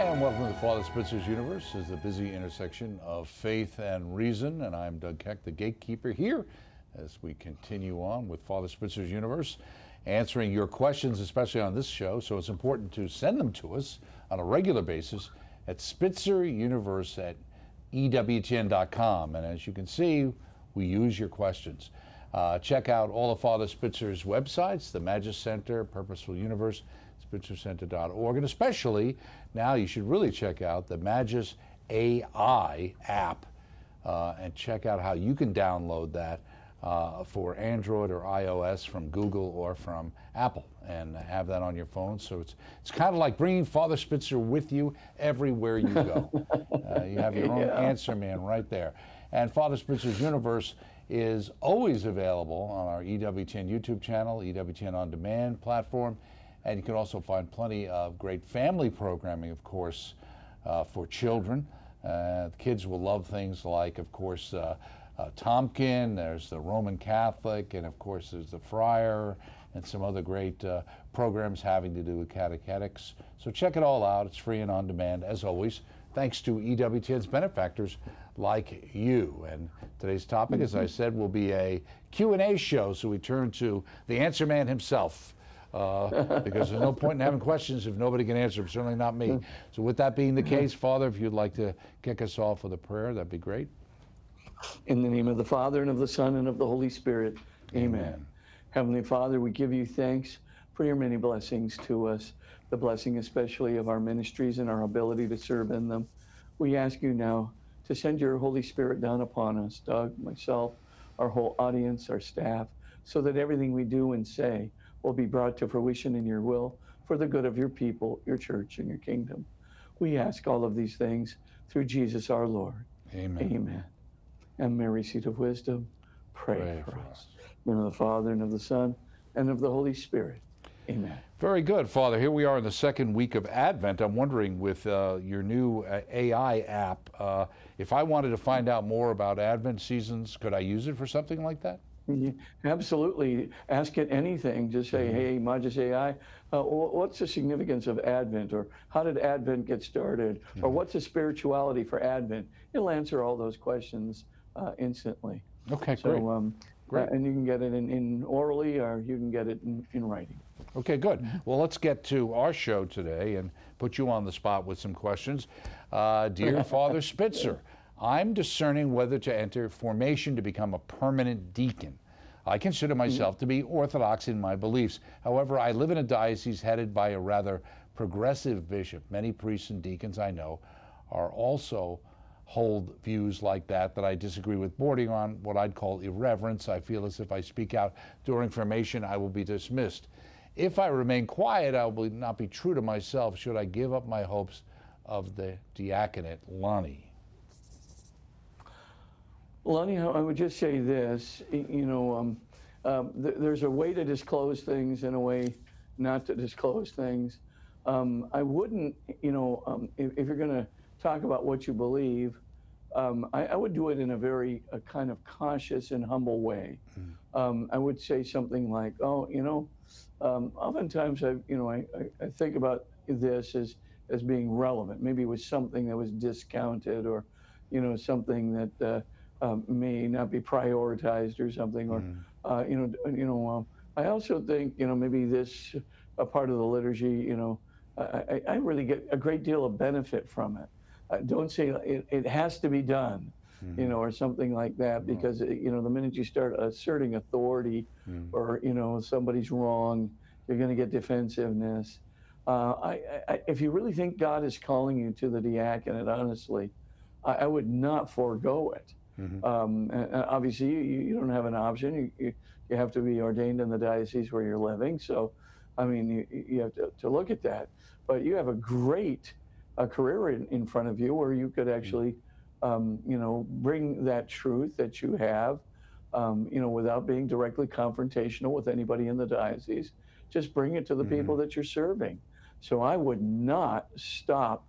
And welcome to Father Spitzer's Universe, is the busy intersection of faith and reason. And I'm Doug Keck, the gatekeeper here, as we continue on with Father Spitzer's Universe, answering your questions, especially on this show. So it's important to send them to us on a regular basis at spitzeruniverse@ewtn.com. And as you can see, we use your questions. Check out all of Father Spitzer's websites, the Magis Center, Purposeful Universe, spitzercenter.org, and especially now you should really check out the Magis AI app and check out how you can download that for Android or iOS from Google or from Apple and have that on your phone. So it's kind of like bringing Father Spitzer with you everywhere you go. You have your own answer man right there. And Father Spitzer's Universe is always available on our EWTN YouTube channel, EWTN On Demand platform. And you can also find plenty of great family programming, of course, for children. The kids will love things like, of course, Tomkin, there's the Roman Catholic, and of course there's the Friar, and some other great programs having to do with catechetics. So check it all out. It's free and on demand, as always, thanks to EWTN's benefactors like you. And today's topic, as I said, will be a Q&A show, so we turn to the answer man himself. Because there's no point in having questions if nobody can answer them, certainly not me. So with that being the case, Father, if you'd like to kick us off with a prayer, that'd be great. In the name of the Father, and of the Son, and of the Holy Spirit, amen. Heavenly Father, we give you thanks for your many blessings to us, the blessing especially of our ministries and our ability to serve in them. We ask you now to send your Holy Spirit down upon us, Doug, myself, our whole audience, our staff, so that everything we do and say will be brought to fruition in your will for the good of your people, your church, and your kingdom. We ask all of these things through Jesus our Lord. Amen. Amen. And Mary, seat of wisdom, pray for us. In the name of the Father, and of the Son, and of the Holy Spirit. Amen. Very good, Father. Here we are in the second week of Advent. I'm wondering, with your new AI app, if I wanted to find out more about Advent seasons, could I use it for something like that? Yeah, absolutely. Ask it anything. Just say, hey, Magis AI, what's the significance of Advent? Or how did Advent get started? Or what's the spirituality for Advent? It'll answer all those questions instantly. Okay, so, great. Great. And you can get it in orally, or you can get it in writing. Okay, good. Well, let's get to our show today and put you on the spot with some questions. Dear Father Spitzer, I'm discerning whether to enter formation to become a permanent deacon. I consider myself to be orthodox in my beliefs. However, I live in a diocese headed by a rather progressive bishop. Many priests and deacons I know are also hold views like that I disagree with, bordering on what I'd call irreverence. I feel as if I speak out during formation, I will be dismissed. If I remain quiet, I will not be true to myself. Should I give up my hopes of the diaconate? Lonnie. Lonnie, I would just say this, there's a way to disclose things and a way not to disclose things. I wouldn't, if you're going to talk about what you believe, I would do it in a very kind of cautious and humble way. I would say something like, oftentimes I think about this as being relevant. Maybe it was something that was discounted, or, something that may not be prioritized or something, or I also think maybe this a part of the liturgy. I really get a great deal of benefit from it. Don't say it has to be done, or something like that, because the minute you start asserting authority, or somebody's wrong, you're going to get defensiveness. If you really think God is calling you to the diaconate, honestly, I would not forego it. And obviously, you don't have an option. You have to be ordained in the diocese where you're living. So, I mean, you have to look at that. But you have a great career in front of you where you could actually, bring that truth that you have, without being directly confrontational with anybody in the diocese. Just bring it to the people that you're serving. So I would not stop,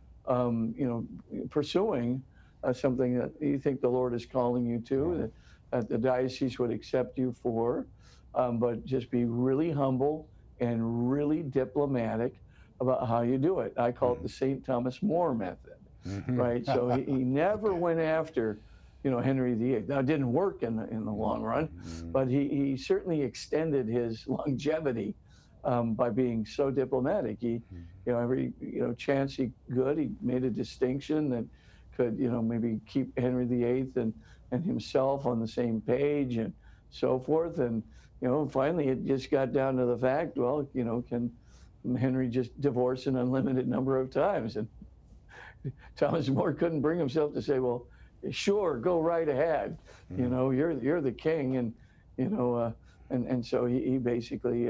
pursuing something that you think the Lord is calling you to, that the diocese would accept you for, but just be really humble and really diplomatic about how you do it. I call it the St. Thomas More method, right? So he never went after, Henry VIII. Now, it didn't work in the long run, but he certainly extended his longevity by being so diplomatic. Every chance he could, he made a distinction that could maybe keep Henry VIII and himself on the same page and so forth. And finally it just got down to the fact, well, can Henry just divorce an unlimited number of times? And Thomas More couldn't bring himself to say, well, sure, go right ahead. You're the king, and and so he basically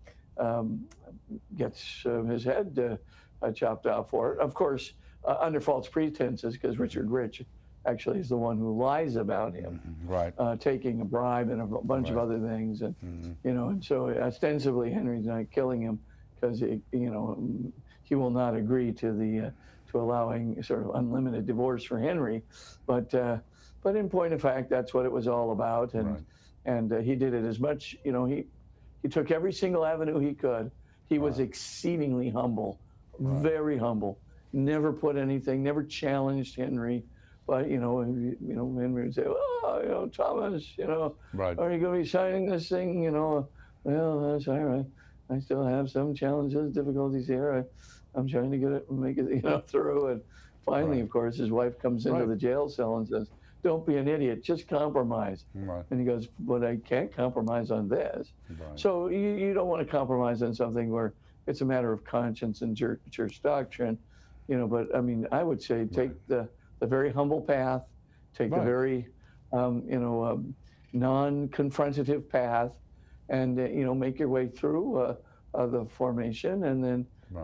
gets his head chopped off for it. Of course, under false pretenses, because Richard Rich actually is the one who lies about him, right? Taking a bribe and a bunch of other things, and and so ostensibly Henry's not killing him because he will not agree to allowing sort of unlimited divorce for Henry, but in point of fact, that's what it was all about, and he did it as much. He took every single avenue he could. He was exceedingly humble, very humble. Never put anything, never challenged Henry. But Henry would say, "Oh, Thomas, are you going to be signing this thing? Well, that's all right. I still have some challenges, difficulties here. I'm trying to get it, make it, through." And finally, of course, his wife comes into the jail cell and says, "Don't be an idiot. Just compromise." And he goes, "But I can't compromise on this." So you don't want to compromise on something where it's a matter of conscience and church doctrine, But I mean, I would say take the very humble path, take the very, non-confrontative path, and make your way through the formation, and then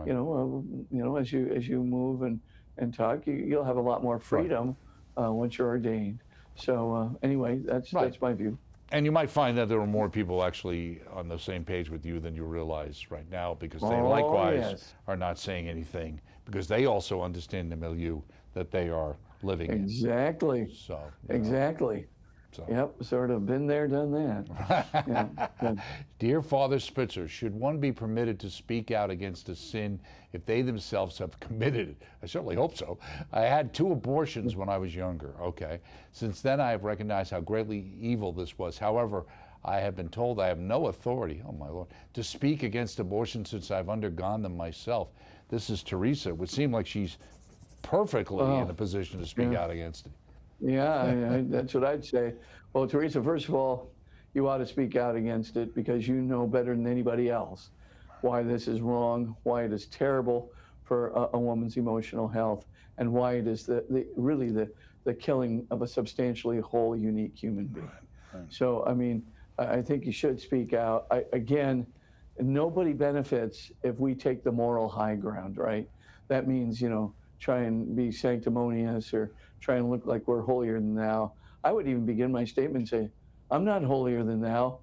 as you move and talk, you'll have a lot more freedom once you're ordained. So anyway, that's my view. And you might find that there are more people actually on the same page with you than you realize right now, because they likewise are not saying anything, because they also understand the milieu that they are living in. Exactly. So exactly. So. Yep, sort of been there, done that. Dear Father Spitzer, should one be permitted to speak out against a sin if they themselves have committed it? I certainly hope so. I had 2 abortions when I was younger. Okay. Since then, I have recognized how greatly evil this was. However, I have been told I have no authority, oh my Lord, to speak against abortion since I've undergone them myself. This is Teresa. It would seem like she's perfectly in a position to speak out against it. Yeah, that's what I'd say. Well, Teresa, first of all, you ought to speak out against it, because you know better than anybody else why this is wrong, why it is terrible for a woman's emotional health, and why it is really the killing of a substantially whole, unique human being. So, I mean, I think you should speak out. Again, nobody benefits if we take the moral high ground, right? That means, try and be sanctimonious or try and look like we're holier than thou. I would even begin my statement and say, I'm not holier than thou.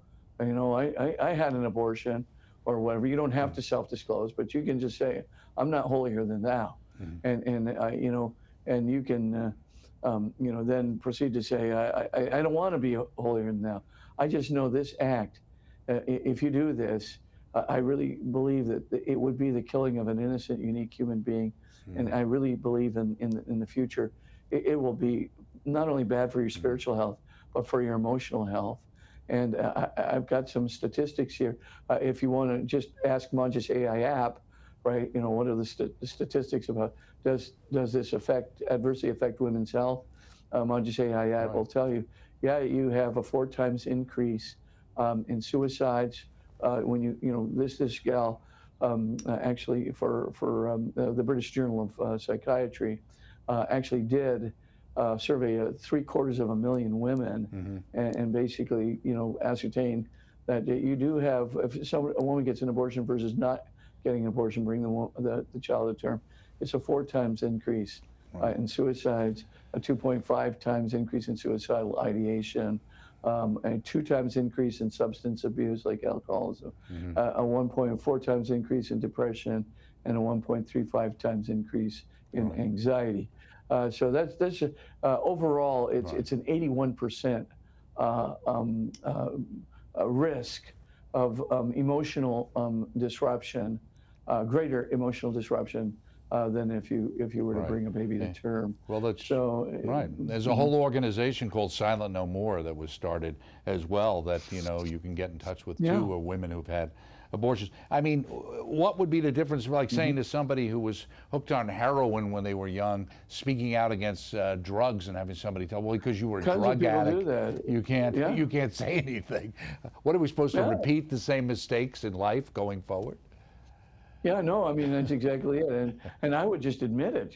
I had an abortion or whatever. You don't have to self-disclose, but you can just say, I'm not holier than thou. And you can, then proceed to say, I don't want to be holier than thou. I just know this act, if you do this, I really believe that it would be the killing of an innocent, unique human being. And I really believe in the future, it will be not only bad for your spiritual health, but for your emotional health. And I've got some statistics here. If you want to just ask Magis AI app, right? What are the statistics about does this adversely affect women's health? Magis AI app will tell you, yeah, you have a 4 times increase in suicides when this gal. Actually, for the British Journal of Psychiatry, actually did survey 750,000 women, and basically, ascertain that you do have, if a woman gets an abortion versus not getting an abortion, bring the child to term, it's a 4 times increase in suicides, a 2.5 times increase in suicidal ideation, and 2 times increase in substance abuse like alcoholism, a 1.4 times increase in depression, and a 1.35 times increase in anxiety. So that's overall, it's an 81% risk of emotional disruption greater emotional disruption than if you were to Right. bring a baby to Yeah. term. Well, that's So, right. There's a whole organization called Silent No More that was started as well that, you can get in touch with yeah. too, or women who've had abortions. I mean, what would be the difference, like saying to somebody who was hooked on heroin when they were young, speaking out against drugs and having somebody tell, well, because you were a Tons of drug people addict, do that. you can't Yeah. you can't say anything. What are we supposed to Yeah. repeat the same mistakes in life going forward? Yeah, no, I mean that's exactly it, and I would just admit it,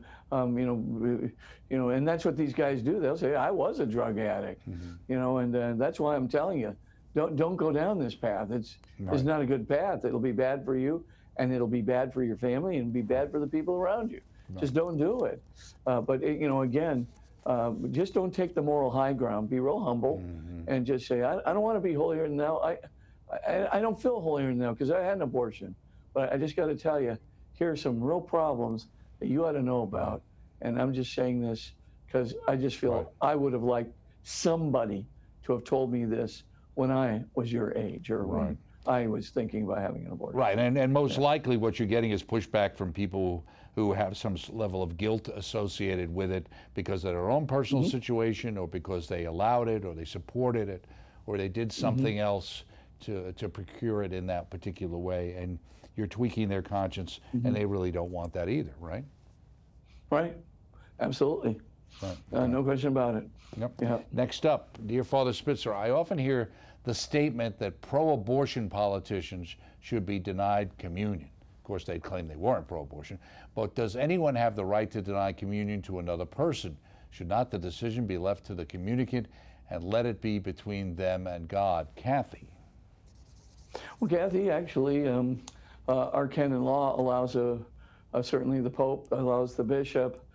and that's what these guys do. They'll say, "I was a drug addict," and that's why I'm telling you, don't go down this path. It's Right. not a good path. It'll be bad for you, and it'll be bad for your family, and be bad for the people around you. Just don't do it. But again, just don't take the moral high ground. Be real humble, and just say, I don't want to be holier than thou. I don't feel holier than thou because I had an abortion. But I just got to tell you, here are some real problems that you ought to know about. And I'm just saying this because I just feel Right. I would have liked somebody to have told me this when I was your age or Right. when I was thinking about having an abortion. Right, and most likely what you're getting is pushback from people who have some level of guilt associated with it because of their own personal situation, or because they allowed it, or they supported it, or they did something else to procure it in that particular way, and you're tweaking their conscience, and they really don't want that either, right? Right. Absolutely. Right. No question about it. Yep. Yeah. Next up, dear Father Spitzer, I often hear the statement that pro-abortion politicians should be denied communion. Of course, they'd claim they weren't pro-abortion, but does anyone have the right to deny communion to another person? Should not the decision be left to the communicant and let it be between them and God? Kathy. Well, Kathy, actually, our canon law allows certainly the Pope allows the bishop,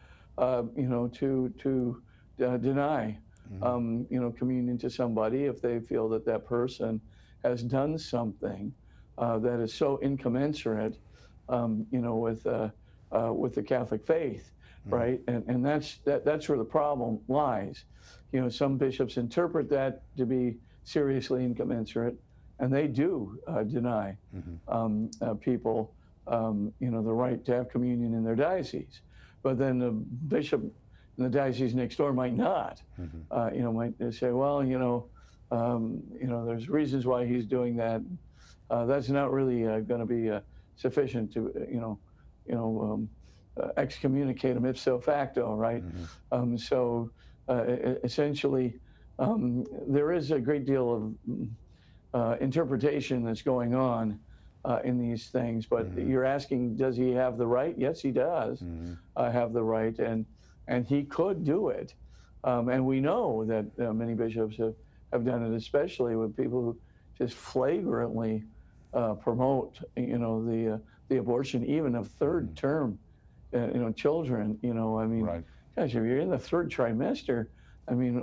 to deny, communion to somebody if they feel that that person has done something that is so incommensurate, with the Catholic faith, right? And that's where the problem lies. Some bishops interpret that to be seriously incommensurate, and they do deny people, the right to have communion in their diocese. But then the bishop in the diocese next door might not. Might say, well, there's reasons why he's doing that. That's not really going to be sufficient to, excommunicate him ipso facto, right? So essentially, there is a great deal of interpretation that's going on in these things, but you're asking, does he have the right? Yes, he does have the right, and he could do it. And we know that many bishops have done it, especially with people who just flagrantly promote, the abortion even of third term, children. I mean, Right. gosh, if you're in the third trimester, I mean,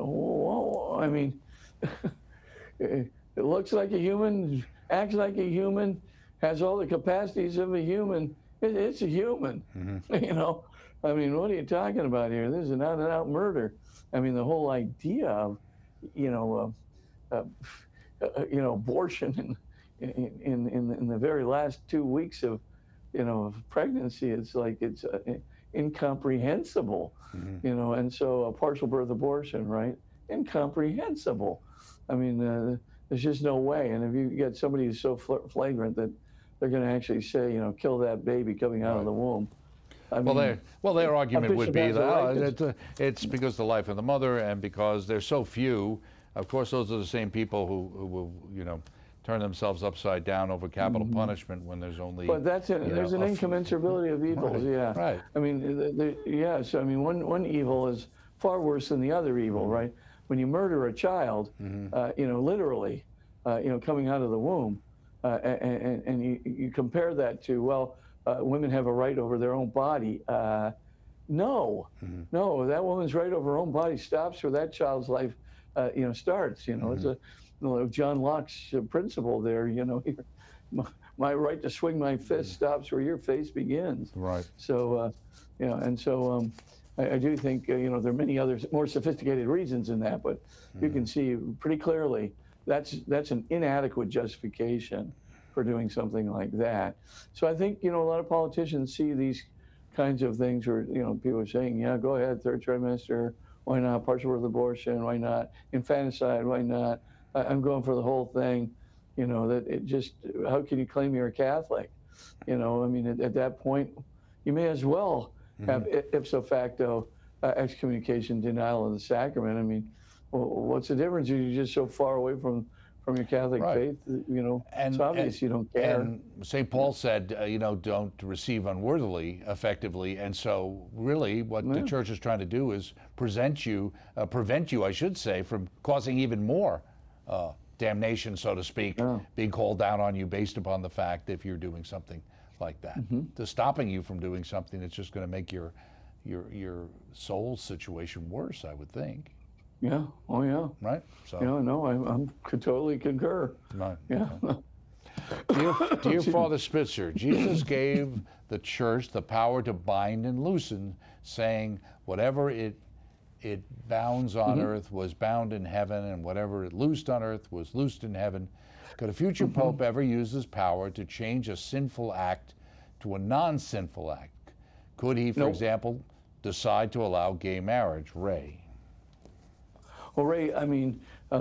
it looks like a human, acts like a human, has all the capacities of a human. It's a human, I mean, what are you talking about here? This is an out-and-out murder. I mean, the whole idea of, abortion in the very last 2 weeks of, of pregnancy, it's like it's incomprehensible, and so a partial birth abortion, right? Incomprehensible. I mean, there's just no way. And if you get somebody who's so flagrant that they're going to actually say, kill that baby coming out of the womb. I mean, their argument would be bishop has a right that it's because of the life of the mother, and because there's so few. Of course, those are the same people who will, turn themselves upside down over capital punishment when there's only. But there's an incommensurability of evils, yeah. Right. I mean, yes. I mean, one evil is far worse than the other evil, right? When you murder a child, literally, coming out of the womb, and you compare that to, well, women have a right over their own body. No, that woman's right over her own body stops where that child's life, starts. It's a John Locke's principle there. My right to swing my fist stops where your face begins. Right. So, I do think there are many other more sophisticated reasons in that, but you can see pretty clearly that's an inadequate justification for doing something like that. So I think, a lot of politicians see these kinds of things where, people are saying, yeah, go ahead, third trimester, why not? Partial birth abortion, why not? Infanticide, why not? I'm going for the whole thing. That it just, how can you claim you're a Catholic? I mean, at that point, you may as well have ipso facto excommunication, denial of the sacrament. I mean, what's the difference? You're just so far away from your Catholic faith, it's obvious you don't care. And St. Paul said, don't receive unworthily, effectively. And so really what the church is trying to do is prevent you, I should say, from causing even more damnation, so to speak, being called down on you based upon the fact if you're doing something like that. To stopping you from doing something that's just going to make your soul situation worse, I would think. Yeah. Oh, yeah. Right. So. No, I could totally concur. Right. Yeah. Dear Father Spitzer, Jesus gave the church the power to bind and loosen, saying, whatever it bounds on earth was bound in heaven, and whatever it loosed on earth was loosed in heaven. Could a future pope ever use this power to change a sinful act to a non-sinful act? Could he, for example, decide to allow gay marriage? Ray. Well, Ray, I mean,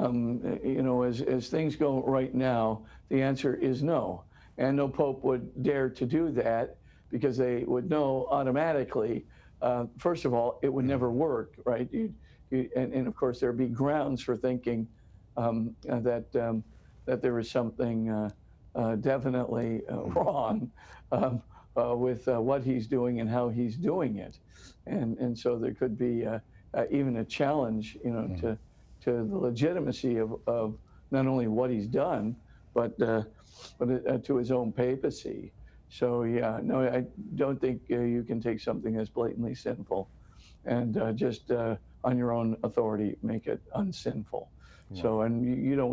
as things go right now, the answer is no. And no pope would dare to do that because they would know automatically, first of all, it would never work, right? And of course, there'd be grounds for thinking that there is something definitely wrong with what he's doing and how he's doing it. And so there could be even a challenge, to the legitimacy of not only what he's done, but to his own papacy. So yeah, no, I don't think you can take something that's blatantly sinful and just on your own authority make it unsinful. Right. So, and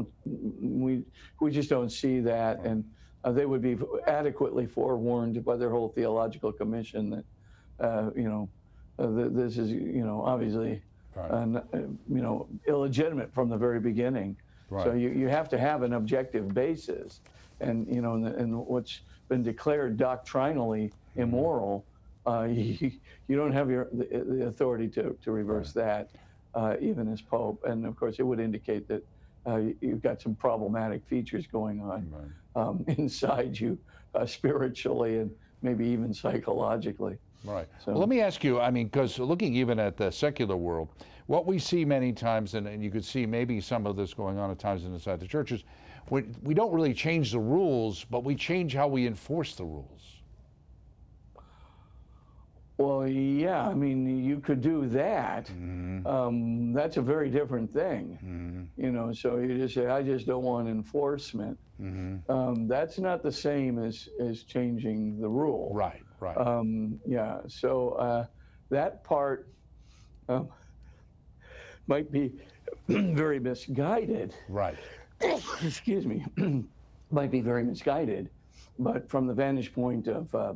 we just don't see that, right. And they would be adequately forewarned by their whole theological commission that this is obviously. Right. Illegitimate from the very beginning. Right. So you have to have an objective basis, and and what's been declared doctrinally immoral, you don't have the authority to reverse that, even as Pope. And of course, it would indicate that you've got some problematic features going on inside you, spiritually and maybe even psychologically. Right. So, well, let me ask you, I mean, because looking even at the secular world, what we see many times, and you could see maybe some of this going on at times inside the churches, we don't really change the rules, but we change how we enforce the rules. Well, yeah, I mean, you could do that. Mm-hmm. That's a very different thing. Mm-hmm. So you just say, I just don't want enforcement. Mm-hmm. That's not the same as changing the rule. Right. Right. Yeah. So that part might be very misguided. Right. Excuse me. Might be very misguided, but from the vantage point of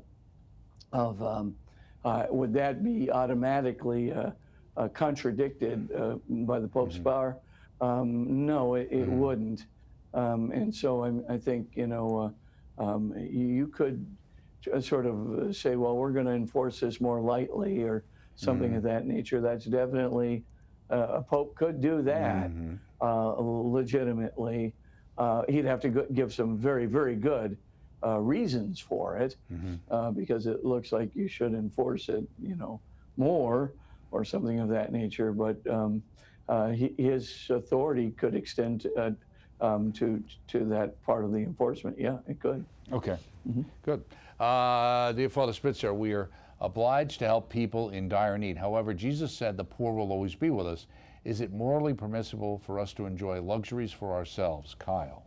would that be automatically contradicted by the Pope's power? No, it wouldn't. And so I think you could sort of say, well, we're going to enforce this more lightly or something of that nature. That's definitely, a Pope could do that legitimately. He'd have to give some very, very good reasons for it, because it looks like you should enforce it, more or something of that nature. But his authority could extend to that part of the enforcement. Yeah, it could. Okay, good. Dear Father Spitzer, we are obliged to help people in dire need. However, Jesus said the poor will always be with us. Is it morally permissible for us to enjoy luxuries for ourselves? Kyle.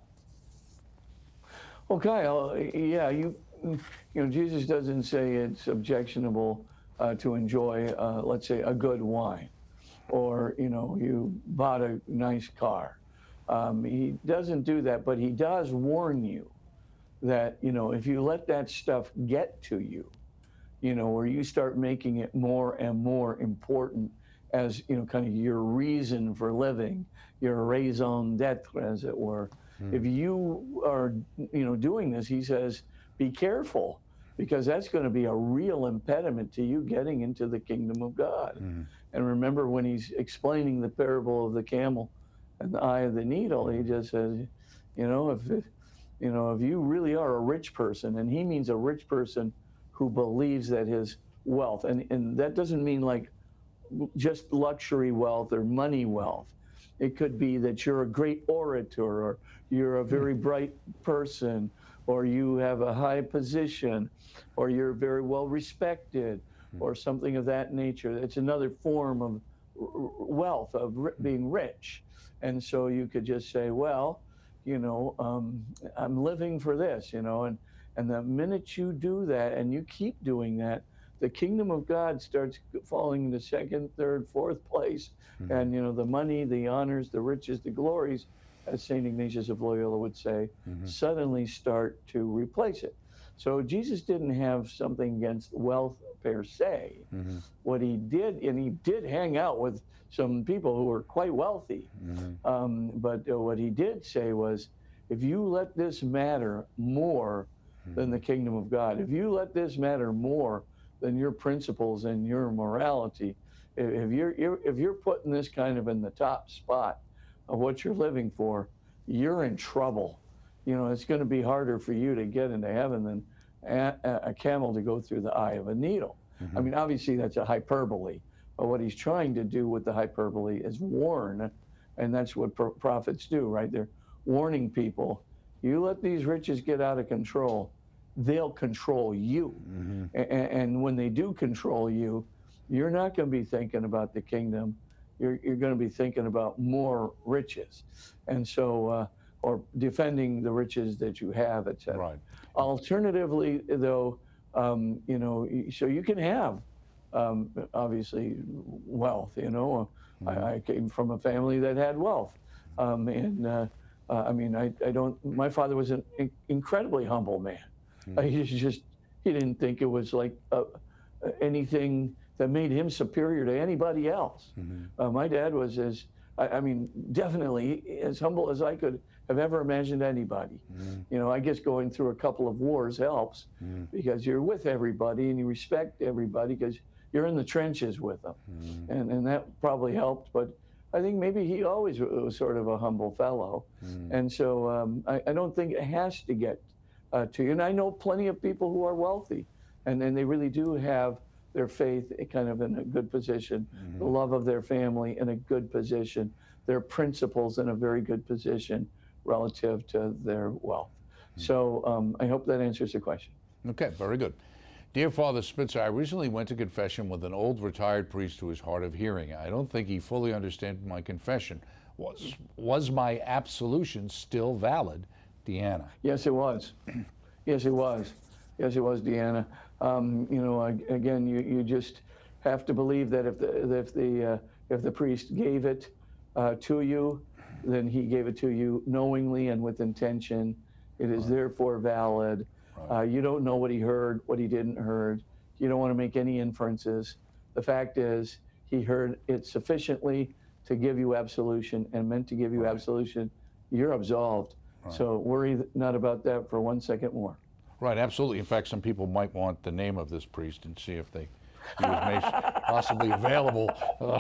Well, Kyle, yeah, Jesus doesn't say it's objectionable to enjoy, let's say, a good wine, or you bought a nice car. He doesn't do that, but he does warn you that if you let that stuff get to you, where you start making it more and more important as kind of your reason for living, your raison d'être, as it were, if you are, doing this, he says, be careful, because that's going to be a real impediment to you getting into the kingdom of God. And remember, when he's explaining the parable of the camel and the eye of the needle, he just says, if you really are a rich person, and he means a rich person who believes that his wealth, and that doesn't mean like just luxury wealth or money wealth. It could be that you're a great orator, or you're a very bright person, or you have a high position, or you're very well respected, or something of that nature. It's another form of wealth, of being rich. And so you could just say, well, I'm living for this, and the minute you do that and you keep doing that, the kingdom of God starts falling into second, third, fourth place. And, the money, the honors, the riches, the glories, as St. Ignatius of Loyola would say, suddenly start to replace it. So Jesus didn't have something against wealth per se. What he did, and he did hang out with some people who were quite wealthy. But what he did say was, if you let this matter more than the kingdom of God, if you let this matter more than your principles and your morality, if you're putting this kind of in the top spot of what you're living for, you're in trouble. It's going to be harder for you to get into heaven than a camel to go through the eye of a needle. I mean, obviously that's a hyperbole, but what he's trying to do with the hyperbole is warn, and that's what prophets do, right? They're warning people, you let these riches get out of control, they'll control you. And when they do control you, you're not going to be thinking about the kingdom. You're going to be thinking about more riches. And so, or defending the riches that you have, et cetera. Right. Alternatively, though, so you can have, obviously, wealth, I came from a family that had wealth. I don't, my father was an incredibly humble man. He didn't think it was like anything that made him superior to anybody else. My dad was definitely as humble as I could have ever imagined anybody. I guess going through a couple of wars helps, because you're with everybody and you respect everybody because you're in the trenches with them. And that probably helped, but I think maybe he always was sort of a humble fellow. And so I don't think it has to get to you. And I know plenty of people who are wealthy, and they really do have their faith kind of in a good position, the love of their family in a good position, their principles in a very good position relative to their wealth. So I hope that answers the question. Okay, very good. Dear Father Spitzer, I recently went to confession with an old retired priest who is hard of hearing. I don't think he fully understood my confession. Was my absolution still valid, Deanna? Yes, it was. Yes, it was. Yes, it was, Deanna. Again, you just have to believe that if the priest gave it to you, then he gave it to you knowingly and with intention. It is therefore valid. You don't know what he heard, what he didn't heard. You don't want to make any inferences. The fact is, he heard it sufficiently to give you absolution and meant to give you absolution. You're absolved. So worry not about that for 1 second more. Right, absolutely. In fact, some people might want the name of this priest and see if he was made possibly available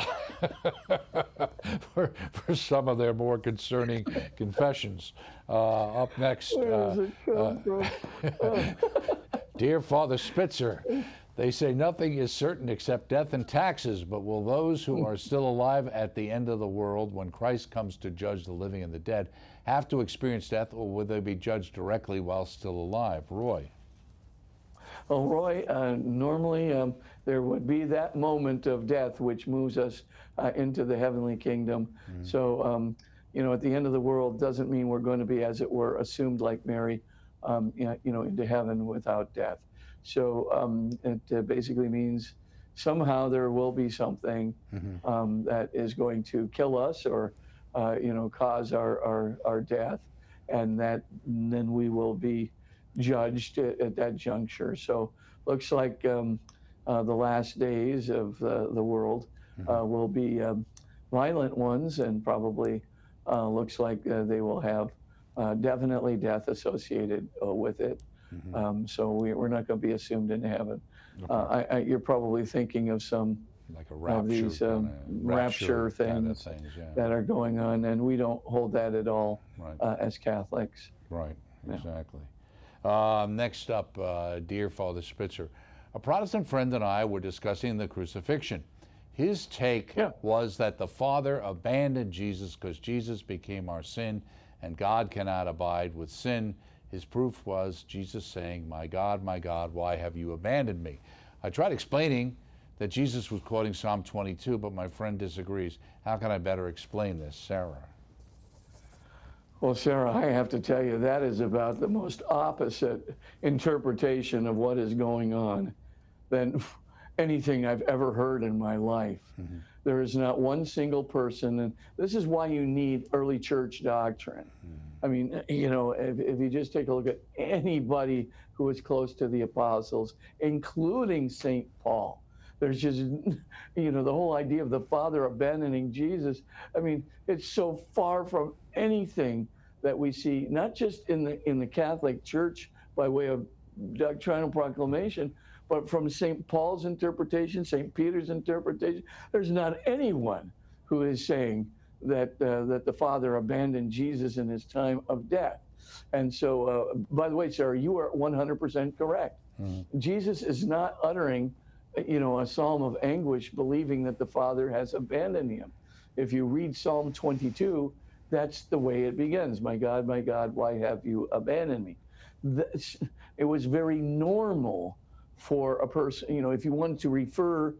for some of their more concerning confessions. Up next, Where does it come from? Dear Father Spitzer, they say nothing is certain except death and taxes, but will those who are still alive at the end of the world, when Christ comes to judge the living and the dead, have to experience death, or will they be judged directly while still alive? Roy. Well, Roy, normally there would be that moment of death which moves us into the heavenly kingdom. So, at the end of the world doesn't mean we're going to be, as it were, assumed like Mary, into heaven without death. So it basically means somehow there will be something that is going to kill us or, cause our death, and then we will be judged at that juncture. So looks like the last days of the world will be violent ones, and probably looks like they will have definitely death associated with it. So we're not going to be assumed in heaven. You're probably thinking of some Like a of rapture, these rapture kind of things yeah. that are going on, and we don't hold that at all Right. as Catholics. Right, Yeah. exactly. Next up, dear Father Spitzer, a Protestant friend and I were discussing the crucifixion. His take was that the Father abandoned Jesus because Jesus became our sin, and God cannot abide with sin. His proof was Jesus saying, my God, why have you abandoned me?" I tried explaining that Jesus was quoting Psalm 22, but my friend disagrees. How can I better explain this, Sarah? Well, Sarah, I have to tell you, that is about the most opposite interpretation of what is going on than anything I've ever heard in my life. There is not one single person, and this is why you need early church doctrine. I mean, you know, if you just take a look at anybody who was close to the apostles, including St. Paul, there's just, you know, the whole idea of the Father abandoning Jesus. I mean, it's so far from anything that we see, not just in the Catholic Church by way of doctrinal proclamation, but from St. Paul's interpretation, St. Peter's interpretation. There's not anyone who is saying that that the Father abandoned Jesus in his time of death. And so, by the way, Sarah, you are 100% correct. Jesus is not uttering, you know, a psalm of anguish, believing that the Father has abandoned him. If you read Psalm 22, that's the way it begins. My God, why have you abandoned me? It was very normal for a person, you know, if you wanted to refer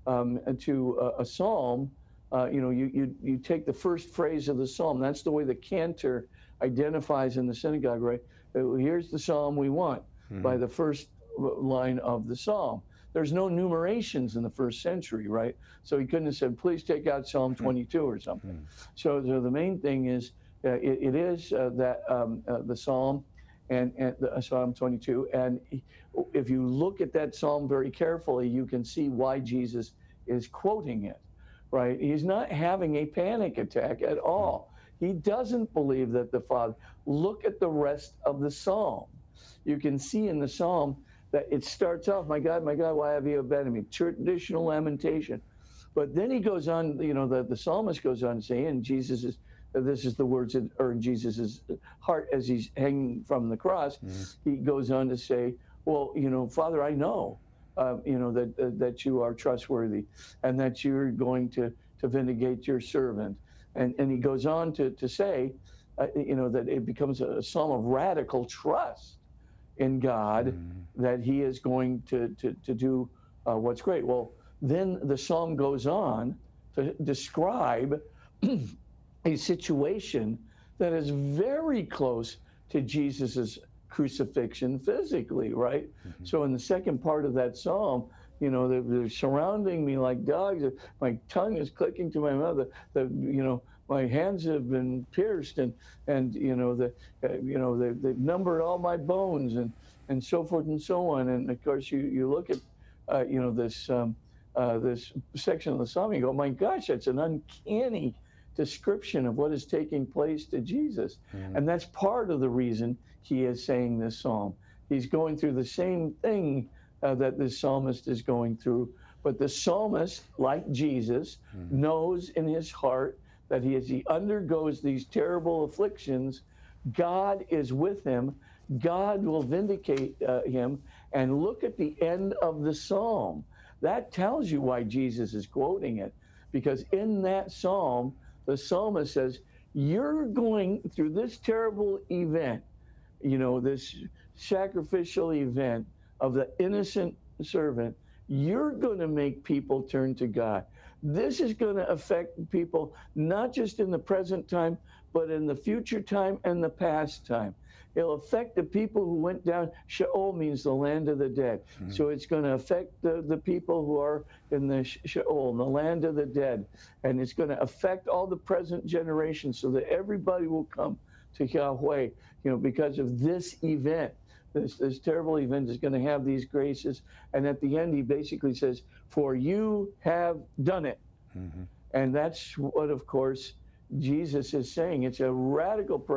to a psalm, you know, you take the first phrase of the psalm. That's the way the cantor identifies in the synagogue, right? Here's the psalm we want, by the first line of the psalm. There's no numerations in the first century, right? So he couldn't have said, please take out Psalm 22 or something. So the main thing is, it is that the psalm and Psalm 22. And if you look at that psalm very carefully, you can see why Jesus is quoting it, right? He's not having a panic attack at all. He doesn't believe that the Father. Look at the rest of the psalm. You can see in the psalm that it starts off, my God, why have you abandoned me? Traditional lamentation. But then he goes on, you know, the psalmist goes on saying, this is the words that are in Jesus' heart as he's hanging from the cross. He goes on to say, well, you know, Father, I know, you know, that you are trustworthy and that you're going to vindicate your servant. And he goes on to say, you know, that it becomes a psalm of radical trust in God, that he is going to do what's great. Well, then the psalm goes on to describe a situation that is very close to Jesus's crucifixion physically, right? So in the second part of that psalm, you know, they're surrounding me like dogs. My tongue is clicking to my mouth. You know, my hands have been pierced, and you know, they've numbered all my bones, and so forth and so on. And of course, you look at you know, this this section of the psalm, you go, my gosh, that's an uncanny description of what is taking place to Jesus. And that's part of the reason he is saying this psalm. He's going through the same thing that the psalmist is going through. But the psalmist, like Jesus, knows in his heart that as he undergoes these terrible afflictions, God is with him. God will vindicate him. And look at the end of the psalm. That tells you why Jesus is quoting it. Because in that psalm, the psalmist says, you're going through this terrible event, you know, this sacrificial event of the innocent servant. You're going to make people turn to God. This is going to affect people not just in the present time, but in the future time and the past time. It'll affect the people who went down. Sheol means the land of the dead. So it's going to affect the people who are in the Sheol, the land of the dead. And it's going to affect all the present generations so that everybody will come to Yahweh, you know, because of this event. This terrible event is going to have these graces. And at the end, he basically says, for you have done it. And that's what, of course, Jesus is saying. It's a radical prayer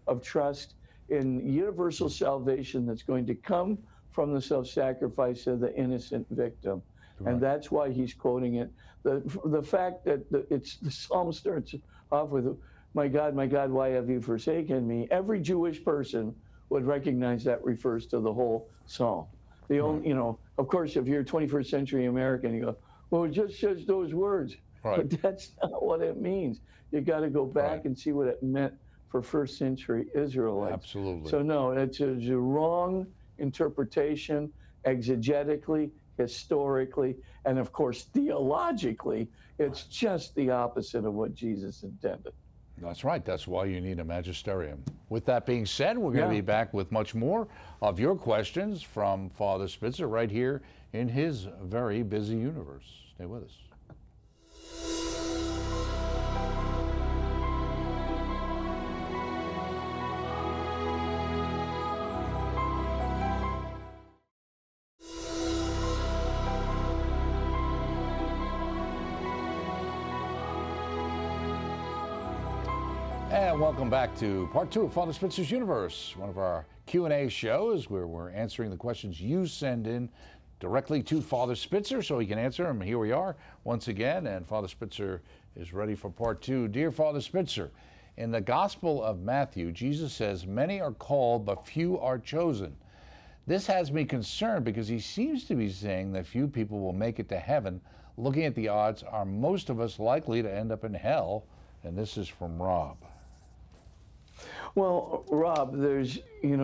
of trust in universal salvation that's going to come from the self-sacrifice of the innocent victim. Right. And that's why he's quoting it. The fact that the psalm starts off with, my God, why have you forsaken me? Every Jewish person would recognize that refers to the whole psalm. The only, of course, if you're a 21st century American, you go, well, it just says those words. Right. But that's not what it means. You got to go back Right. and see what it meant for first century Israelites. Absolutely. So no, it's a wrong interpretation, exegetically, historically, and of course theologically. It's just the opposite of what Jesus intended. That's right. That's why you need a magisterium. With that being said, we're going to be back with much more of your questions from Father Spitzer right here in his very busy universe. Stay with us. And welcome back to part 2 of Father Spitzer's Universe, one of our Q&A shows where we're answering the questions you send in directly to Father Spitzer so he can answer them. Here we are once again, and Father Spitzer is ready for part 2. Dear Father Spitzer, in the Gospel of Matthew, Jesus says, many are called, but few are chosen. This has me concerned because he seems to be saying that few people will make it to heaven. Looking at the odds, are most of us likely to end up in hell? And this is from Rob. Well, Rob, there's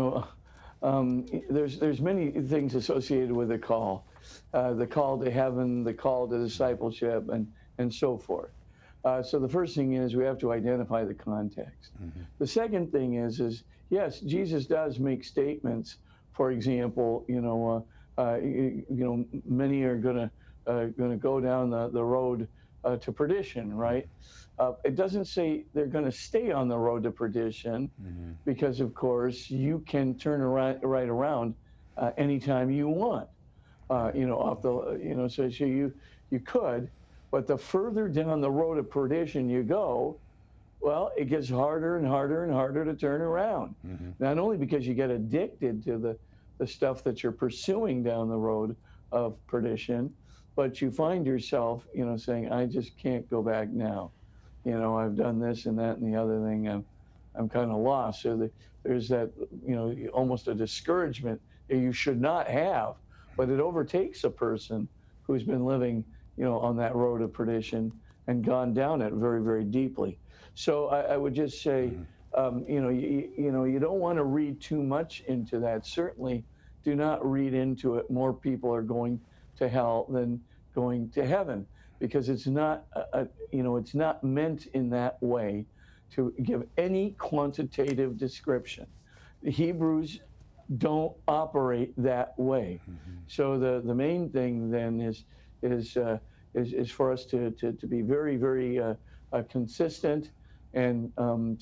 there's many things associated with the call to heaven, the call to discipleship, and so forth. So the first thing is we have to identify the context. Mm-hmm. The second thing is yes, Jesus does make statements. For example, many are gonna go down the road to perdition, right? It doesn't say they're going to stay on the road to perdition, mm-hmm. because, of course, you can turn right around anytime you want. Off the so you could, but the further down the road of perdition you go, well, it gets harder and harder and harder to turn around. Mm-hmm. Not only because you get addicted to the stuff that you're pursuing down the road of perdition, but you find yourself, saying, I just can't go back now. I've done this and that and the other thing. I'm kind of lost. So there's that, almost a discouragement that you should not have, but it overtakes a person who's been living, on that road of perdition and gone down it very, very deeply. So I would just say, you don't want to read too much into that. Certainly do not read into it. More people are going to hell than going to heaven, because it's not, it's not meant in that way to give any quantitative description. The Hebrews don't operate that way. Mm-hmm. So the main thing then is for us to be very, very consistent, and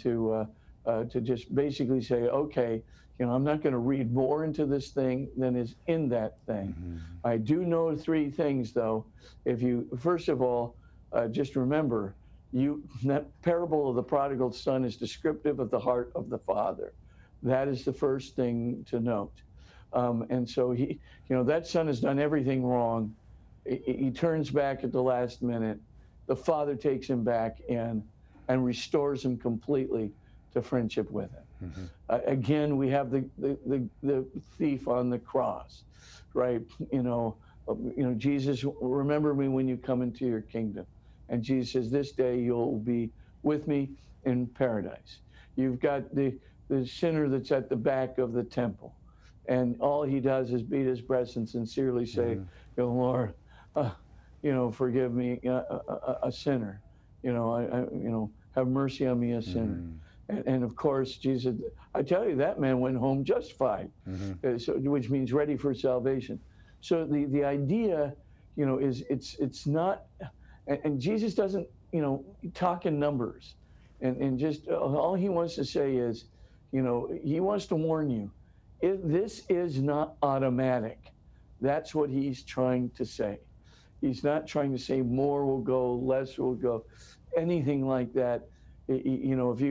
to just basically say, okay, I'm not going to read more into this thing than is in that thing. Mm-hmm. I do know 3 things, though. If you, first of all, just remember, that parable of the prodigal son is descriptive of the heart of the Father. That is the first thing to note. And so that son has done everything wrong. He turns back at the last minute. The Father takes him back in and restores him completely to friendship with him. Mm-hmm. Again, we have the thief on the cross, right? Jesus, remember me when you come into your kingdom. And Jesus says, this day you'll be with me in paradise. You've got the sinner that's at the back of the temple, and all he does is beat his breast and sincerely say, mm-hmm. Lord, forgive me, a sinner. Have mercy on me, a sinner. Mm-hmm. And of course, Jesus, I tell you, that man went home justified, mm-hmm. Which means ready for salvation. So the idea, is it's not, and Jesus doesn't, talk in numbers, and just all he wants to say is, he wants to warn you, this is not automatic. That's what he's trying to say. He's not trying to say more will go, less will go, anything like that. You know, if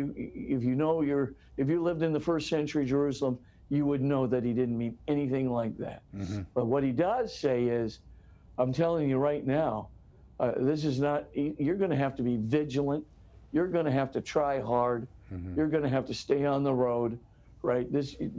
you lived in the first century Jerusalem, you would know that he didn't mean anything like that. But what he does say is, I'm telling you right now, this is not, you're going to have to be vigilant. You're going to have to try hard. You're going to have to stay on the road, right?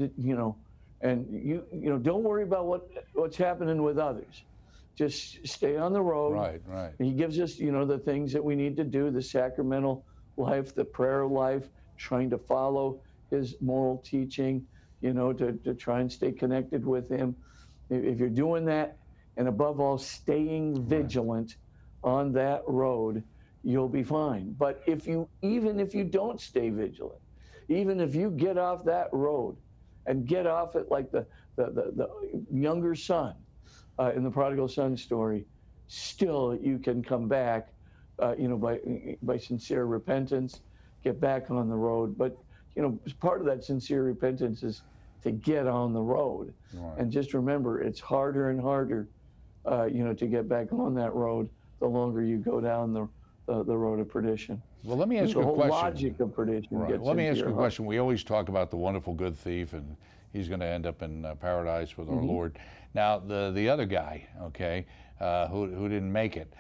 And you know, don't worry about what's happening with others. Just stay on the road. Right, right. He gives us, you know, the things that we need to do, the sacramental life, the prayer life, trying to follow his moral teaching, you know, to try and stay connected with him. If you're doing that, and above all, staying vigilant on that road, you'll be fine. But even if you don't stay vigilant, even if you get off that road and get off it like the younger son in the prodigal son story, still you can come back, you know, by sincere repentance, get back on the road. But, you know, part of that sincere repentance is to get on the road. And just remember, it's harder and harder, you know, to get back on that road the longer you go down the road of perdition. Well, let me ask you a question. The whole logic of perdition gets Let me into ask you your a heart. question. We always talk about the wonderful good thief, and he's going to end up in paradise with our Lord. Now, the other guy, okay, who didn't make it,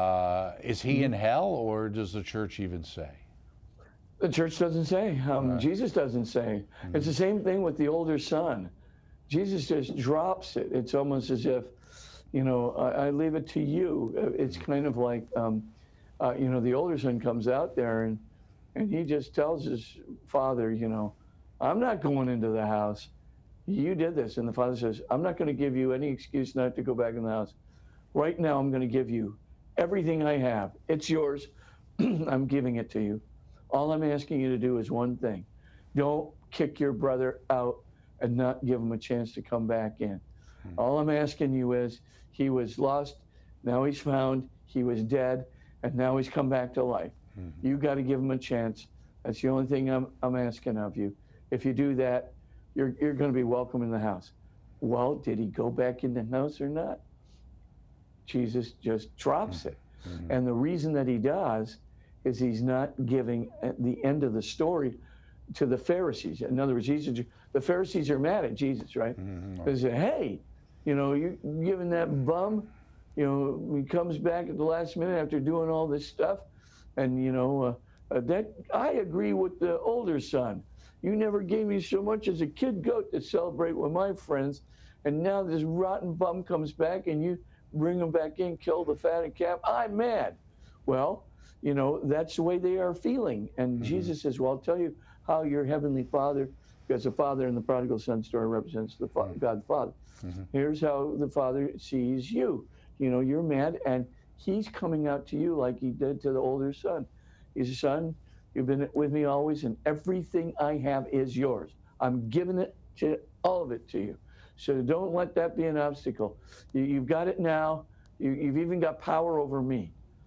is he in hell, or does the church even say? The church doesn't say. Jesus doesn't say. It's the same thing with the older son. Jesus just drops it. It's almost as if, you know, I leave it to you. It's kind of like, you know, the older son comes out there and he just tells his father, you know, I'm not going into the house. You did this. And the father says, I'm not going to give you any excuse not to go back in the house. Right now, I'm going to give you everything I have. It's yours. I'm giving it to you. All I'm asking you to do is one thing. Don't kick your brother out and not give him a chance to come back in. All I'm asking you is, he was lost, now he's found, he was dead, and now he's come back to life. You got to give him a chance. That's the only thing I'm asking of you. If you do that, you're going to be welcome in the house. Well, did he go back in the house or not? Jesus just drops it. And the reason that he does is he's not giving the end of the story to the Pharisees. In other words, the Pharisees are mad at Jesus, right? They say, hey, you know, you're giving that bum, you know, he comes back at the last minute after doing all this stuff. And, you know, that I agree with the older son. You never gave me so much as a kid goat to celebrate with my friends. And now this rotten bum comes back and you bring him back in, kill the fatted calf. I'm mad. Well, you know, that's the way they are feeling. And Jesus says, well, I'll tell you how your heavenly Father, because the father in the prodigal son story represents the God the Father. Here's how the Father sees you. You know, you're mad, and he's coming out to you like he did to the older son. He says, son, you've been with me always, and everything I have is yours. I'm giving it to all of it to you. So don't let that be an obstacle. You've got it now. You've even got power over me.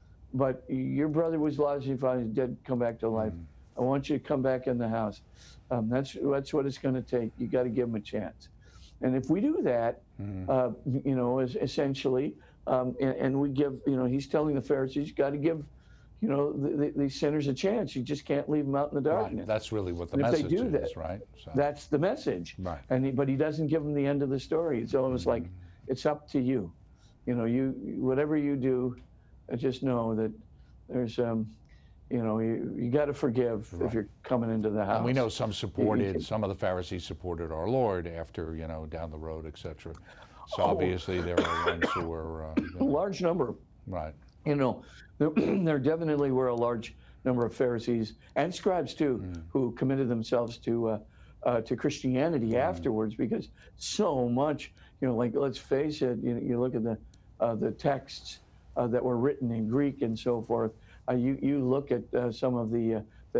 But your brother was lost, he finally dead, come back to life. I want you to come back in the house. That's what it's going to take. You got to give him a chance. And if we do that, you know, essentially, and we give, you know, he's telling the Pharisees, you got to give, you know, these sinners a chance. You just can't leave them out in the darkness. Right. That's really what the And message if they do is, that, right? So. That's the message. Right. But he doesn't give them the end of the story. It's almost like, it's up to you. You know, whatever you do, just know that there's, you know, you got to forgive if you're coming into the house. And we know some of the Pharisees supported our Lord after, you know, down the road, etc. So obviously there are ones who were... a large number. Right. You know, there definitely were a large number of Pharisees and scribes too, who committed themselves to Christianity afterwards, because so much, you know, like, let's face it, you look at the texts that were written in Greek and so forth. You look at some of the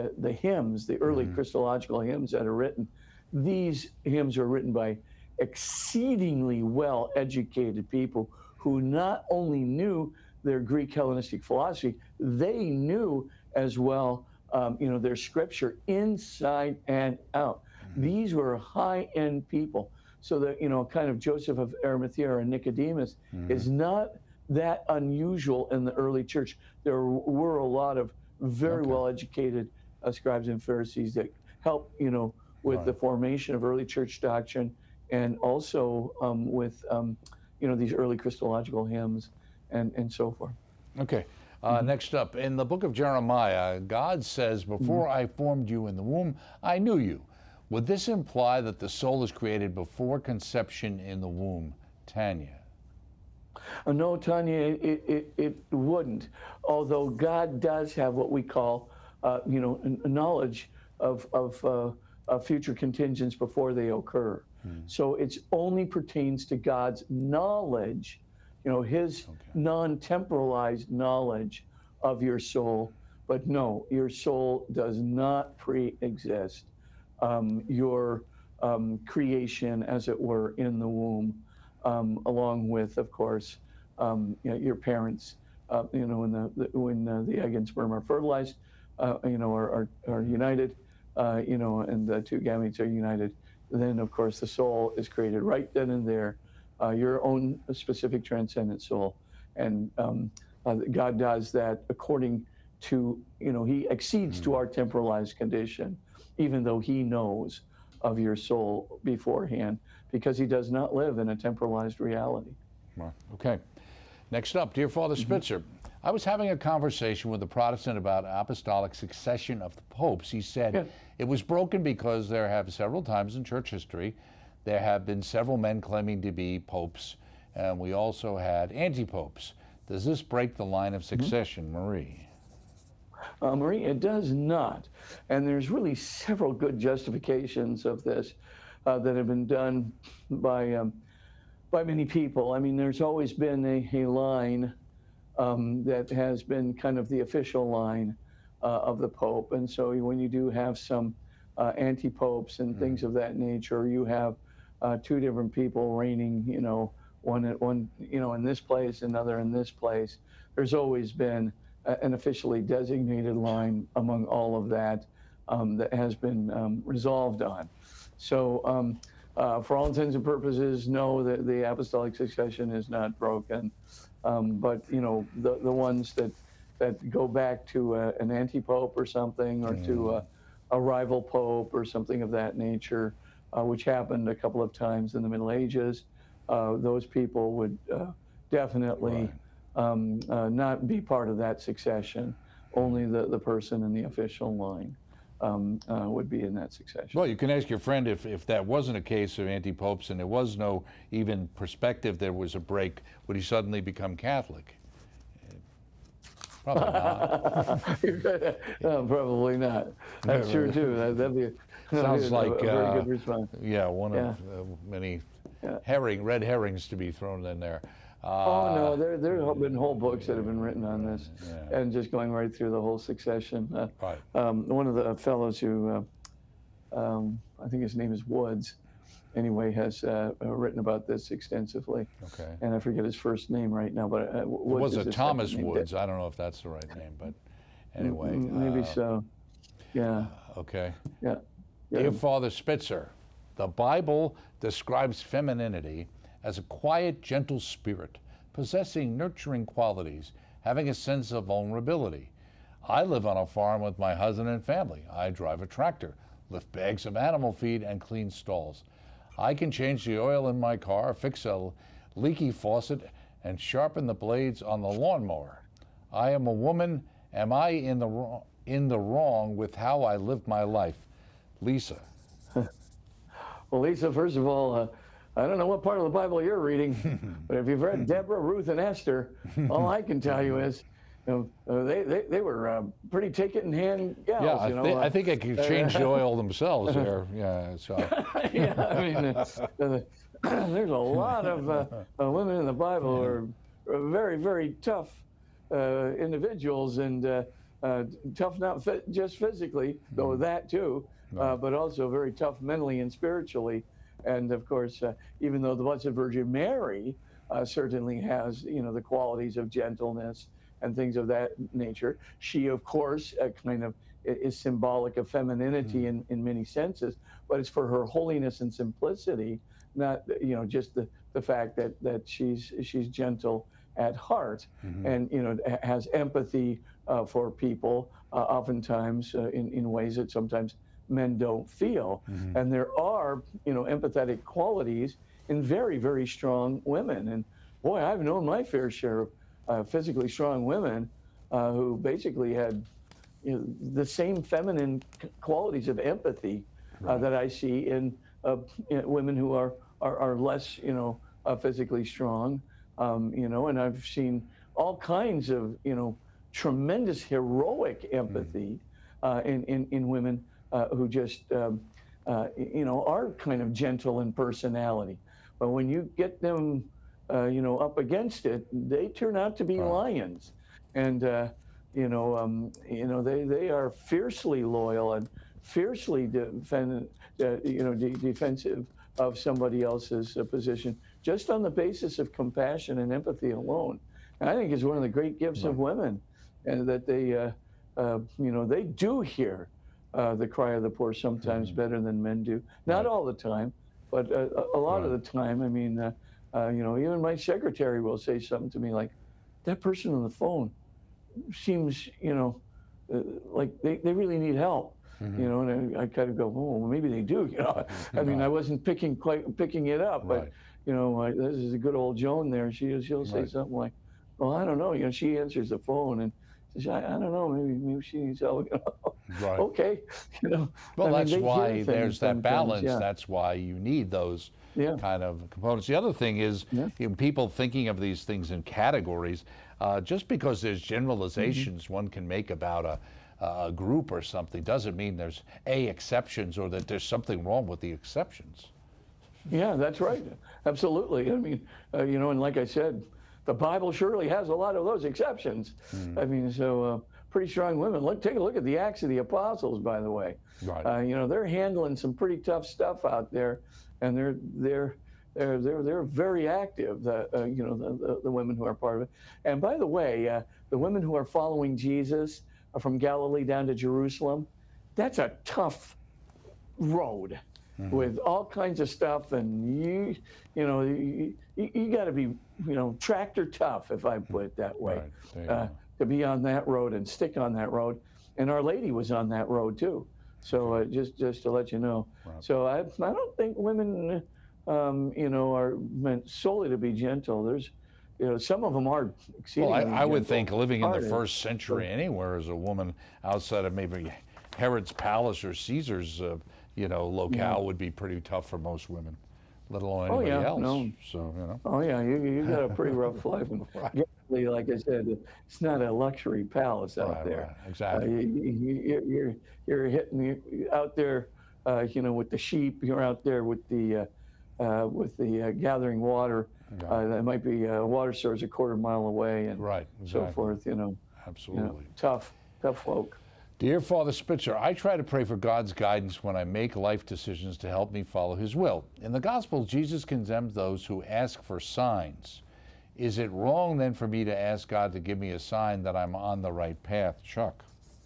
hymns, the early Christological hymns that are written. These hymns are written by exceedingly well-educated people who not only knew their Greek Hellenistic philosophy, they knew as well, you know, their scripture inside and out. These were high-end people. So that, you know, kind of Joseph of Arimathea or Nicodemus is not that unusual in the early church. There were a lot of very well-educated scribes and Pharisees that help, with Right. the formation of early church doctrine, and also with, these early Christological hymns and so forth. Okay. Hmm. Next up, in the book of Jeremiah, God says, Hmm. "Before I formed you in the womb, I knew you." Would this imply that the soul is created before conception in the womb? Tanya. No, Tanya, it wouldn't. Although God does have what we call, knowledge of future contingents before they occur. Hmm. So it only pertains to God's knowledge, His Okay. non-temporalized knowledge of your soul. But no, your soul does not pre-exist your creation, as it were, in the womb, along with, of course, your parents. When the egg and sperm are fertilized, are united, and the two gametes are united. Then, of course, the soul is created right then and there, your own specific transcendent soul, and God does that according to, He accedes to our temporalized condition, even though He knows of your soul beforehand, because He does not live in a temporalized reality. Well, okay. Next up, dear Father Spitzer, I was having a conversation with a Protestant about apostolic succession of the popes. He said Yeah. it was broken because there have several times in church history there have been several men claiming to be popes, and we also had anti-popes. Does this break the line of succession, Marie? Marie, it does not. And there's really several good justifications of this that have been done by many people. I mean, there's always been a line that has been kind of the official line of the Pope. And so when you do have some anti-popes and things of that nature, you have two different people reigning, one in this place, another in this place. There's always been an officially designated line among all of that that has been resolved on. So for all intents and purposes, no, the apostolic succession is not broken. But, the ones that go back to an anti-pope or something, or to a rival pope or something of that nature, which happened a couple of times in the Middle Ages, those people would definitely not be part of that succession. Only the person in the official line would be in that succession. Well, you can ask your friend if that wasn't a case of anti-popes and there was no even perspective there was a break, would he suddenly become Catholic? Probably not. Probably not. That's true too. That'd be Sounds like a very good response. yeah, one of many red herrings to be thrown in there. Oh no, there have been whole books that have been written on this, Yeah. and just going right through the whole succession. Right. One of the fellows who, I think his name is Woods, anyway, has written about this extensively. Okay. And I forget his first name right now, but Woods Was is it his Thomas second name. Woods? I don't know if that's the right name, but anyway. Maybe so. Yeah. Okay. Yeah. Dear Father Spitzer, the Bible describes femininity as a quiet, gentle spirit, possessing nurturing qualities, having a sense of vulnerability. I live on a farm with my husband and family. I drive a tractor, lift bags of animal feed, and clean stalls. I can change the oil in my car, fix a leaky faucet, and sharpen the blades on the lawnmower. I am a woman. Am I in the wrong with how I live my life? Lisa. Well, Lisa, first of all, I don't know what part of the Bible you're reading, but if you've read Deborah, Ruth, and Esther, all I can tell you is, they were pretty take-it-in-hand gals. Yeah, I think I could change the oil themselves there. Yeah, so. Yeah, I mean, there's a lot of women in the Bible who are very, very tough individuals, and tough not just physically, though that too, but also very tough mentally and spiritually. And of course, even though the Blessed Virgin Mary certainly has, the qualities of gentleness and things of that nature, she, of course, kind of is symbolic of femininity in many senses, but it's for her holiness and simplicity, not, just the fact that she's gentle at heart, and has empathy for people, oftentimes in ways that sometimes men don't feel. And there are empathetic qualities in very, very strong women. And boy, I've known my fair share of physically strong women who basically had the same feminine qualities of empathy that I see in women who are less, physically strong, and I've seen all kinds of, tremendous heroic empathy in women who just, are kind of gentle in personality. But when you get them, up against it, they turn out to be lions. And, they are fiercely loyal and fiercely defensive of somebody else's position, just on the basis of compassion and empathy alone. And I think is one of the great gifts of women, and that they do hear the cry of the poor sometimes better than men do. Not all the time, but a lot of the time. I mean, even my secretary will say something to me like, "That person on the phone seems, like they really need help." And I kind of go, "Oh, well, maybe they do." I mean, I wasn't picking it up, but this is a good old Joan there. She'll say something like, "Well, I don't know." She answers the phone and says, "I don't know. Maybe she needs help." Right. Okay. Well, I mean, that's why there's that sometimes, balance. yeah. That's why you need those Yeah. kind of components. The other thing is, people thinking of these things in categories. Just because there's generalizations one can make about a group or something doesn't mean there's exceptions or that there's something wrong with the exceptions. Yeah, that's right. Absolutely. I mean, and like I said, the Bible surely has a lot of those exceptions. I mean, so pretty strong women. Take a look at the Acts of the Apostles, by the way. Right. They're handling some pretty tough stuff out there, and they're very active. The women who are part of it. And by the way, the women who are following Jesus from Galilee down to Jerusalem, that's a tough road. With all kinds of stuff, and you got to be, tractor tough, if I put it that way, to be on that road and stick on that road. And Our Lady was on that road too. So just to let you know. Right. So I don't think women, are meant solely to be gentle. There's, some of them are exceedingly Well, I would gentle, think living in the hearted. first century anywhere as a woman outside of maybe Herod's palace or Caesar's, locale would be pretty tough for most women, let alone anybody else. No. So, Oh yeah, you got a pretty rough life. And Galilee, like I said, it's not a luxury palace out there. Right, exactly. You're hitting out there, with the sheep. You're out there with the gathering water. That might be water source a quarter mile away, and so forth. Absolutely. Tough folk. Dear Father Spitzer, I try to pray for God's guidance when I make life decisions to help me follow His will. In the Gospel, Jesus condemns those who ask for signs. Is it wrong then for me to ask God to give me a sign that I'm on the right path, Chuck?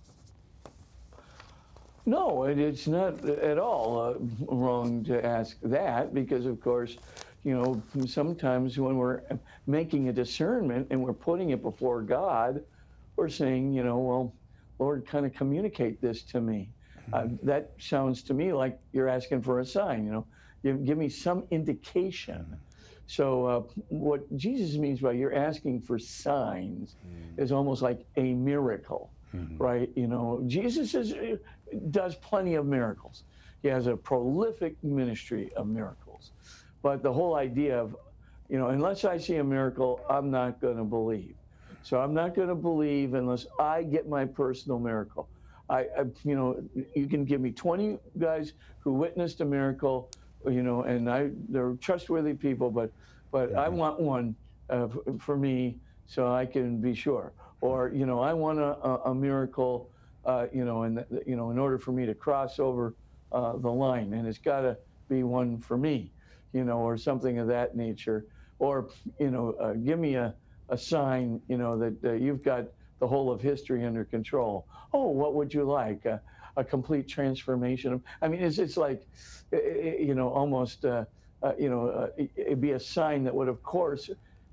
No, it's not at all wrong to ask that, because, of course, sometimes when we're making a discernment and we're putting it before God, we're saying, well, Lord, kind of communicate this to me. That sounds to me like you're asking for a sign, give me some indication. So what Jesus means by you're asking for signs is almost like a miracle, right? Jesus does plenty of miracles. He has a prolific ministry of miracles. But the whole idea of, unless I see a miracle, I'm not going to believe. So I'm not going to believe unless I get my personal miracle. You can give me 20 guys who witnessed a miracle, and they're trustworthy people, but I want one for me so I can be sure. Or I want a miracle, in order for me to cross over the line, and it's got to be one for me, or something of that nature. Or give me a sign, that you've got the whole of history under control. Oh, what would you like? A complete transformation. I mean, it's like, almost, it'd be a sign that would, of course,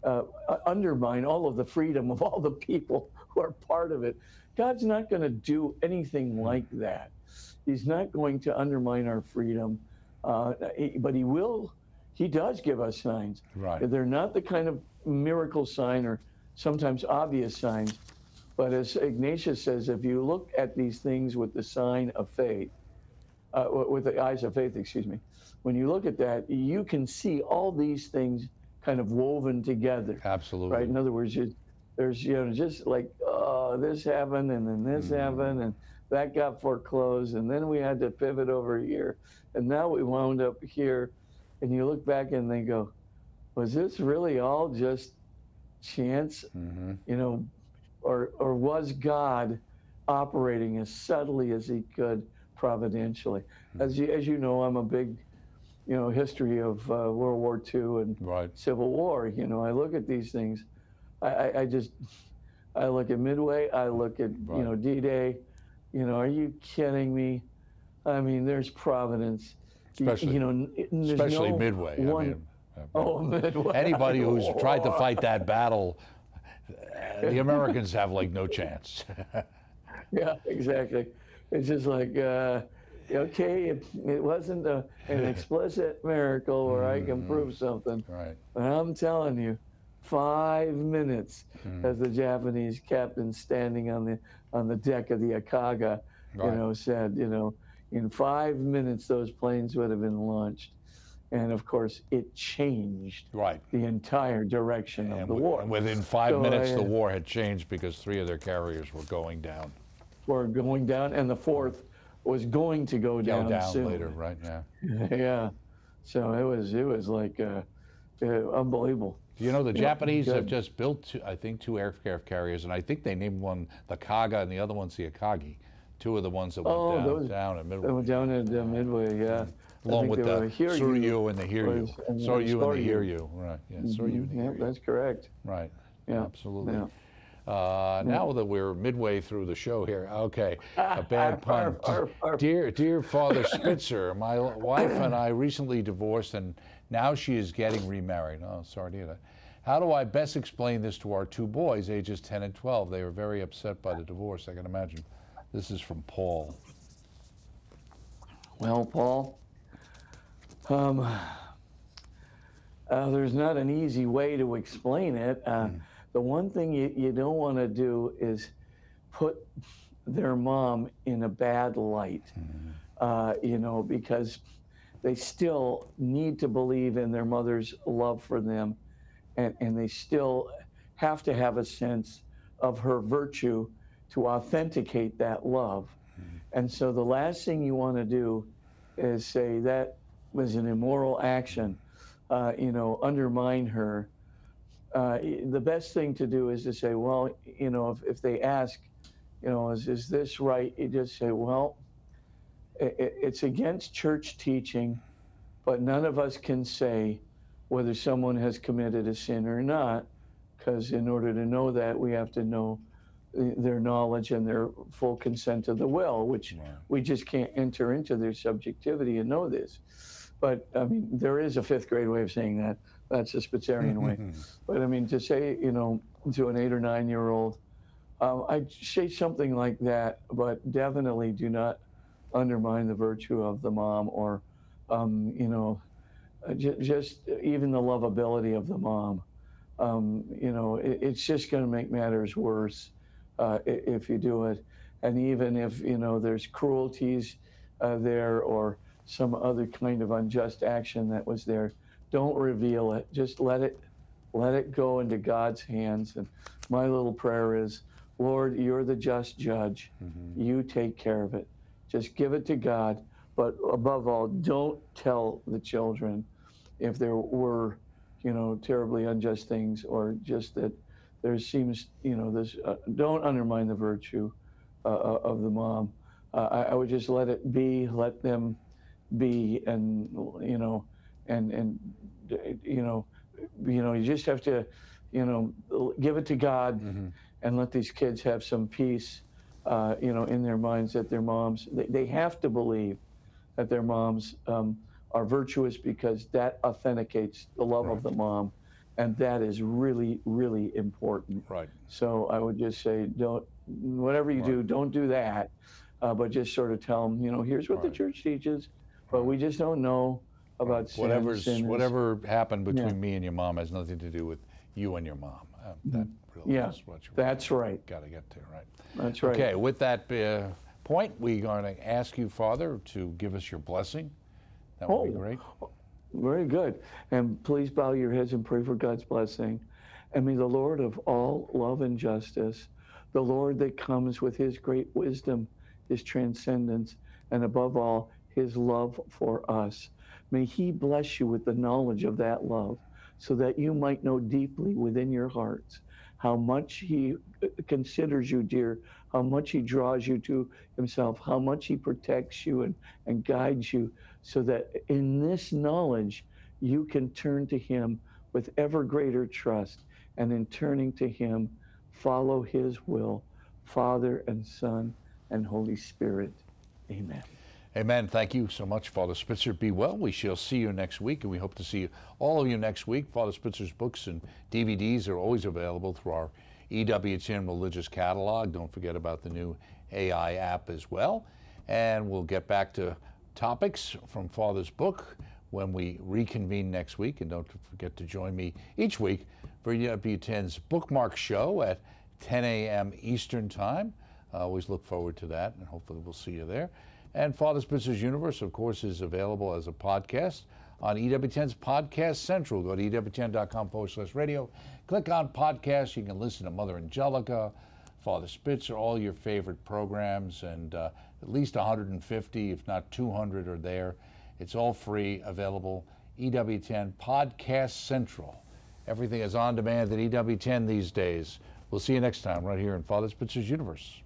undermine all of the freedom of all the people who are part of it. God's not going to do anything like that. He's not going to undermine our freedom, but he does give us signs. Right. They're not the kind of miracle sign or sometimes obvious signs, but as Ignatius says, if you look at these things with the sign of faith, with the eyes of faith, excuse me, when you look at that, you can see all these things kind of woven together. Absolutely. Right. In other words, there's just like, oh, this happened, and then this happened, and that got foreclosed, and then we had to pivot over here, and now we wound up here, and you look back and they go, was this really all just chance? Or was God operating as subtly as he could providentially? As you know, I'm a big, history of World War II and Civil War. I look at these things. I look at Midway. I look at D-Day. Are you kidding me? I mean, there's providence. Especially Midway. Midway. Anybody who's tried to fight that battle, the Americans have like no chance. Yeah, exactly. It's just like, okay, it wasn't an explicit miracle where I can prove something. Right. But I'm telling you, 5 minutes as the Japanese captain standing on the deck of the Akaga, said, in 5 minutes those planes would have been launched. And of course, it changed the entire direction of the war. And within 5 minutes, the war had changed because 3 of their carriers were going down. And the 4th was going to go down soon. Later, right? Yeah. Yeah. So it was like unbelievable. The Japanese have just built, I think, 2 aircraft carriers, and I think they named one the Kaga and the other one's the Akagi. 2 of the ones that went down at Midway. They went down at Midway, yeah. Along with the Soryu and the Hiryu. Soryu and the Hiryu, right. Yeah, Soryu and the Hiryu. That's correct. Right, yeah. Absolutely. Yeah. Now that we're midway through the show here, okay, a bad pun. Dear Father Spitzer, my wife and I recently divorced, and now she is getting remarried. Oh, sorry to hear that. How do I best explain this to our 2 boys, ages 10 and 12? They are very upset by the divorce, I can imagine. This is from Paul. Well, Paul, there's not an easy way to explain it. The one thing you don't want to do is put their mom in a bad light, because they still need to believe in their mother's love for them, and they still have to have a sense of her virtue to authenticate that love. And so the last thing you want to do is say that was an immoral action, undermine her. The best thing to do is to say, well, if they ask, is this right? You just say, well, it's against church teaching, but none of us can say whether someone has committed a sin or not, because in order to know that, we have to know their knowledge and their full consent of the will, which we just can't enter into their subjectivity and know this. But I mean, there is a 5th grade way of saying that. That's a Spitzerian way. But I mean, to say, to an 8 or 9 year old, I'd say something like that, but definitely do not undermine the virtue of the mom or, just even the lovability of the mom. It's just going to make matters worse if you do it. And even if, there's cruelties there or some other kind of unjust action that was there, don't reveal it. Just let it go into God's hands. And my little prayer is, Lord, you're the just judge. You take care of it. Just give it to God. But above all, don't tell the children if there were, terribly unjust things, or just that there seems, this. Don't undermine the virtue of the mom. I would just let it be. Let them be, and you just have to, give it to God, and let these kids have some peace, in their minds that their moms. They have to believe that their moms are virtuous, because that authenticates the love of the mom, and that is really, really important. Right. So I would just say, don't, whatever you do, don't do that, but just sort of tell them, here's what the church teaches, but we just don't know about sin. Whatever happened between me and your mom has nothing to do with you and your mom. That really is what you that's right. got to get to, right? That's right. Okay, with that point, we're going to ask you, Father, to give us your blessing. That would be great. Very good. And please bow your heads and pray for God's blessing. And may the Lord of all love and justice, the Lord that comes with his great wisdom, his transcendence, and above all, his love for us, may he bless you with the knowledge of that love, so that you might know deeply within your hearts how much he considers you dear, how much he draws you to himself, how much he protects you and guides you, so that in this knowledge you can turn to him with ever greater trust, and in turning to him, follow his will, Father and Son and Holy Spirit. Amen. Amen. Thank you so much, Father Spitzer. Be well. We shall see you next week, and we hope to see all of you next week. Father Spitzer's books and DVDs are always available through our EWTN Religious Catalog. Don't forget about the new AI app as well. And we'll get back to topics from Father's book when we reconvene next week. And don't forget to join me each week for EWTN's Bookmark Show at 10 a.m. Eastern Time. I always look forward to that, and hopefully we'll see you there. And Father Spitzer's Universe, of course, is available as a podcast on EWTN's Podcast Central. Go to EWTN.com/radio. Click on podcasts. You can listen to Mother Angelica, Father Spitzer, all your favorite programs, and at least 150, if not 200, are there. It's all free, available. EWTN Podcast Central. Everything is on demand at EWTN these days. We'll see you next time right here in Father Spitzer's Universe.